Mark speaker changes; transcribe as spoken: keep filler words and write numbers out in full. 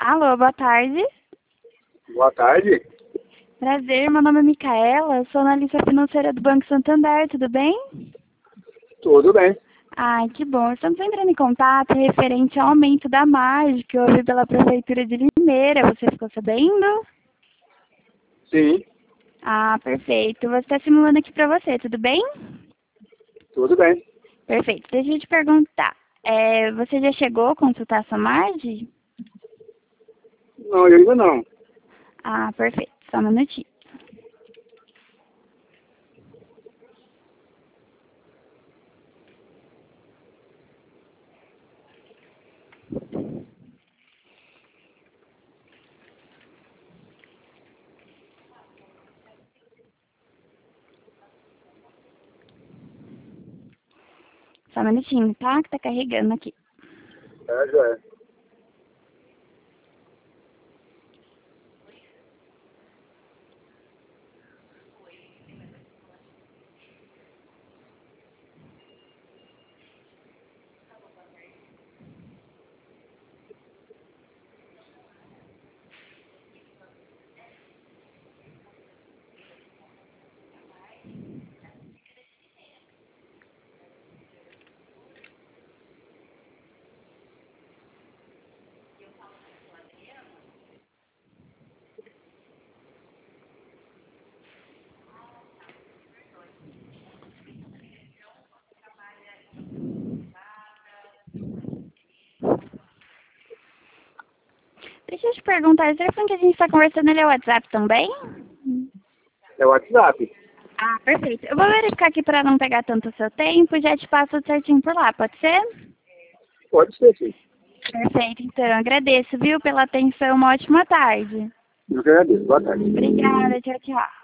Speaker 1: Alô, boa tarde.
Speaker 2: Boa tarde.
Speaker 1: Prazer, meu nome é Micaela, sou analista financeira do Banco Santander, tudo bem?
Speaker 2: Tudo bem.
Speaker 1: Ai, que bom. Estamos entrando em contato referente ao aumento da margem que houve pela Prefeitura de Limeira. Você ficou sabendo?
Speaker 2: Sim,
Speaker 1: Ah, perfeito. Vou estar simulando aqui para você, tudo bem?
Speaker 2: tudo bem.
Speaker 1: Perfeito. Deixa eu te perguntar. É, você já chegou a consultar sua margem?
Speaker 2: Não, eu ainda não.
Speaker 1: Ah, perfeito. Só um minutinho. Só um minutinho, tá? Que tá carregando aqui.
Speaker 2: É, já é.
Speaker 1: Deixa eu te perguntar, o telefone que a gente está conversando, ele é o WhatsApp também?
Speaker 2: É o WhatsApp.
Speaker 1: Ah, perfeito. Eu vou verificar aqui para não pegar tanto o seu tempo e já te passo certinho por lá, pode ser?
Speaker 2: Pode ser, sim.
Speaker 1: Perfeito, então. Agradeço, viu, pela atenção. Uma ótima tarde.
Speaker 2: Eu agradeço. Boa tarde.
Speaker 1: Obrigada, tchau, tchau.